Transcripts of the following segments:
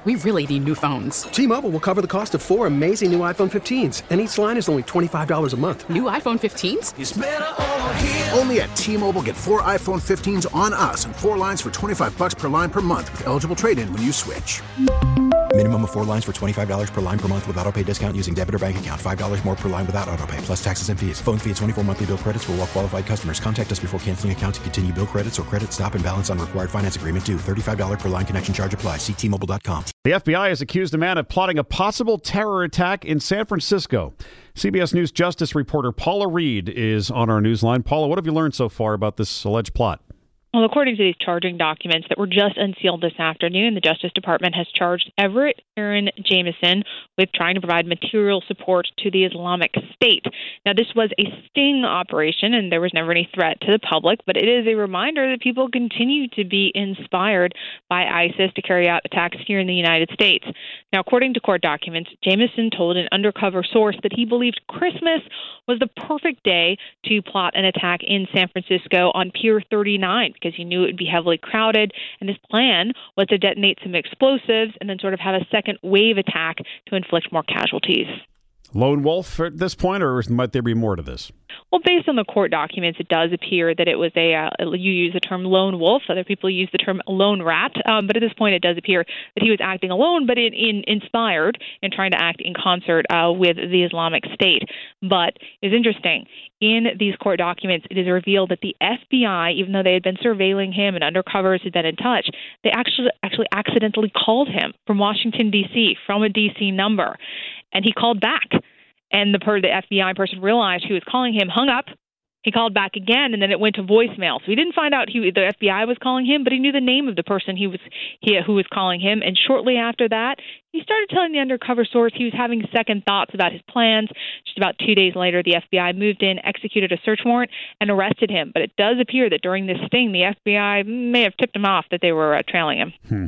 We really need new phones. T-Mobile will cover the cost of 4 amazing new iPhone 15s, and each line is only $25 a month. New iPhone 15s? It's better over here. Only at T-Mobile, get 4 iPhone 15s on us and 4 lines for $25 per line per month with eligible trade-in when you switch. Minimum of 4 lines for $25 per line per month with autopay discount using debit or bank account. $5 more per line without autopay, plus taxes and fees. Phone fee at 24 monthly bill credits for well-qualified customers. Contact us before canceling account to continue bill credits or credit stop and balance on required finance agreement due. $35 per line connection charge applies. See T-Mobile.com. The FBI has accused a man of plotting a possible terror attack in San Francisco. CBS News Justice reporter Paula Reed is on our newsline. Paula, what have you learned so far about this alleged plot? Well, according to these charging documents that were just unsealed this afternoon, the Justice Department has charged Everett Aaron Jamison with trying to provide material support to the Islamic State. Now, this was a sting operation, and there was never any threat to the public, but it is a reminder that people continue to be inspired by ISIS to carry out attacks here in the United States. Now, according to court documents, Jamison told an undercover source that he believed Christmas was the perfect day to plot an attack in San Francisco on Pier 39, because he knew it would be heavily crowded, and his plan was to detonate some explosives and then sort of have a second wave attack to inflict more casualties. Lone wolf at this point, or might there be more to this? Well, based on the court documents, it does appear that it was you use the term lone wolf. Other people use the term lone rat. But at this point, it does appear that he was acting alone, but inspired and trying to act in concert with the Islamic State. But it's interesting. In these court documents, it is revealed that the FBI, even though they had been surveilling him and undercovers had been in touch, they actually accidentally called him from Washington, D.C., from a D.C. number. And he called back. And the FBI person realized who was calling him, hung up. He called back again, and then it went to voicemail. So he didn't find out the FBI was calling him, but he knew the name of the person who was calling him. And shortly after that, he started telling the undercover source he was having second thoughts about his plans. Just about 2 days later, the FBI moved in, executed a search warrant, and arrested him. But it does appear that during this sting, the FBI may have tipped him off that they were trailing him.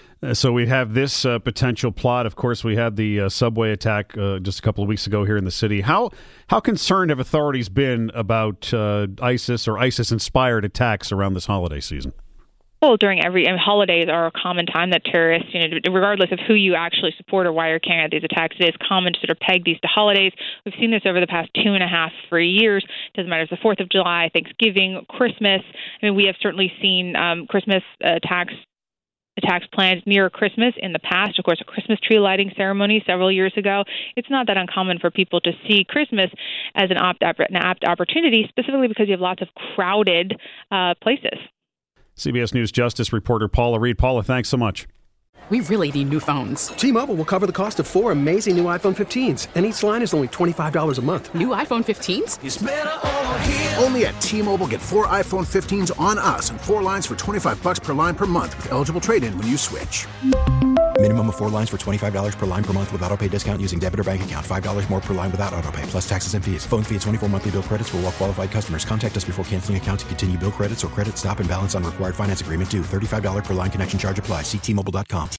So we have this potential plot. Of course, we had the subway attack just a couple of weeks ago here in the city. How concerned have authorities been about ISIS or ISIS-inspired attacks around this holiday season? Well, holidays are a common time that terrorists, regardless of who you actually support or why you're carrying out these attacks, it is common to sort of peg these to holidays. We've seen this over the past 3 years. Doesn't matter if it's the 4th of July, Thanksgiving, Christmas. I mean, we have certainly seen Christmas attacks planned near Christmas in the past. Of course, a Christmas tree lighting ceremony several years ago. It's not that uncommon for people to see Christmas as an apt opportunity, specifically because you have lots of crowded places. CBS News Justice reporter Paula Reed. Paula, thanks so much. We really need new phones. T-Mobile will cover the cost of 4 amazing new iPhone 15s, and each line is only $25 a month. New iPhone 15s? It's better over here. Only at T-Mobile, get 4 iPhone 15s on us and 4 lines for $25 per line per month with eligible trade-in when you switch. Minimum of 4 lines for $25 per line per month with autopay discount using debit or bank account. $5 more per line without autopay, plus taxes and fees. Phone fee at 24 monthly bill credits for well-qualified customers. Contact us before canceling account to continue bill credits or credit stop and balance on required finance agreement due. $35 per line connection charge applies. See T-Mobile.com.